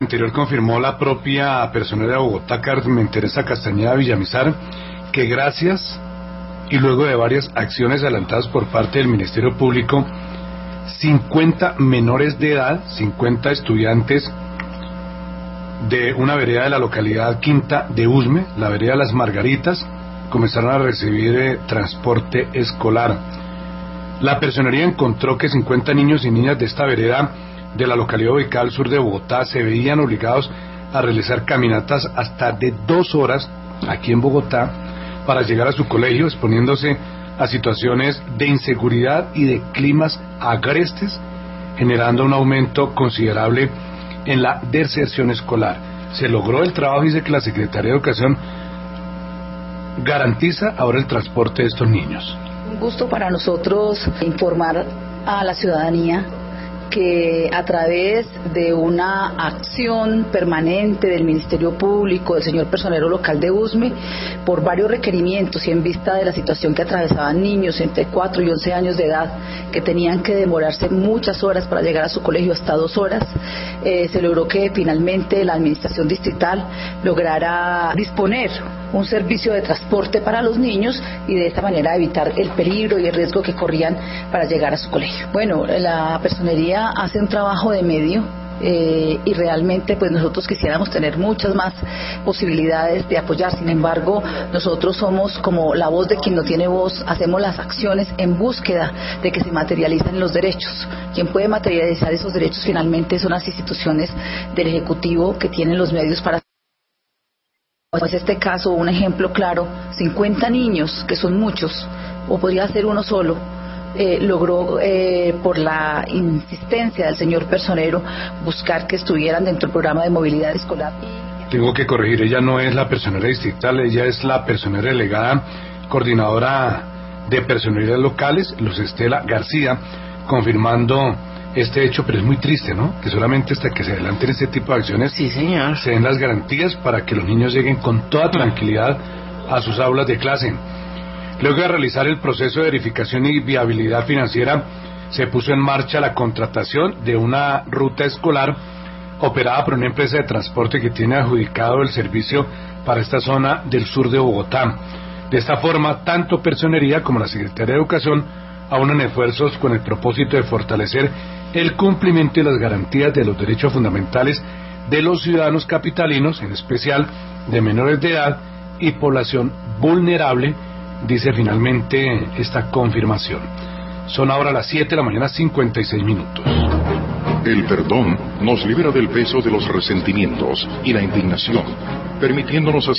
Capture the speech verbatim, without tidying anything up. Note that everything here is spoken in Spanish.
Interior confirmó la propia personera de Bogotá, Carmen Teresa Castañeda Villamizar, que gracias y luego de varias acciones adelantadas por parte del Ministerio Público, cincuenta menores de edad, cincuenta estudiantes de una vereda de la localidad Quinta de Usme, la vereda Las Margaritas, comenzaron a recibir eh, transporte escolar. La personería encontró que cincuenta niños y niñas de esta vereda de la localidad ubicada al sur de Bogotá se veían obligados a realizar caminatas hasta de dos horas aquí en Bogotá para llegar a su colegio, exponiéndose a situaciones de inseguridad y de climas agrestes, generando un aumento considerable en la deserción escolar. Se logró el trabajo, dice que la Secretaría de Educación garantiza ahora el transporte de estos niños. Un gusto para nosotros informar a la ciudadanía que a través de una acción permanente del Ministerio Público, del señor personero local de Usme, por varios requerimientos y en vista de la situación que atravesaban niños entre cuatro y once años de edad, que tenían que demorarse muchas horas para llegar a su colegio, hasta dos horas, eh, se logró que finalmente la administración distrital lograra disponer un servicio de transporte para los niños y de esta manera evitar el peligro y el riesgo que corrían para llegar a su colegio. Bueno, la personería hace un trabajo de medio eh, y realmente pues nosotros quisiéramos tener muchas más posibilidades de apoyar. Sin embargo, nosotros somos como la voz de quien no tiene voz, hacemos las acciones en búsqueda de que se materialicen los derechos. Quien puede materializar esos derechos finalmente son las instituciones del Ejecutivo que tienen los medios para. Como es este caso, un ejemplo claro, cincuenta niños, que son muchos, o podría ser uno solo, eh, logró, eh, por la insistencia del señor personero, buscar que estuvieran dentro del programa de movilidad escolar. Tengo que corregir, ella no es la personera distrital, ella es la personera delegada, coordinadora de personerías locales, Luz Estela García, confirmando este hecho, pero es muy triste, ¿no? Que solamente hasta que se adelanten este tipo de acciones, sí, señor, se den las garantías para que los niños lleguen con toda tranquilidad a sus aulas de clase. Luego de realizar el proceso de verificación y viabilidad financiera, se puso en marcha la contratación de una ruta escolar operada por una empresa de transporte que tiene adjudicado el servicio para esta zona del sur de Bogotá. De esta forma, tanto Personería como la Secretaría de Educación aunan esfuerzos con el propósito de fortalecer el cumplimiento y las garantías de los derechos fundamentales de los ciudadanos capitalinos, en especial de menores de edad y población vulnerable, dice finalmente esta confirmación. Son ahora las siete de la mañana, cincuenta y seis minutos. El perdón nos libera del peso de los resentimientos y la indignación, permitiéndonos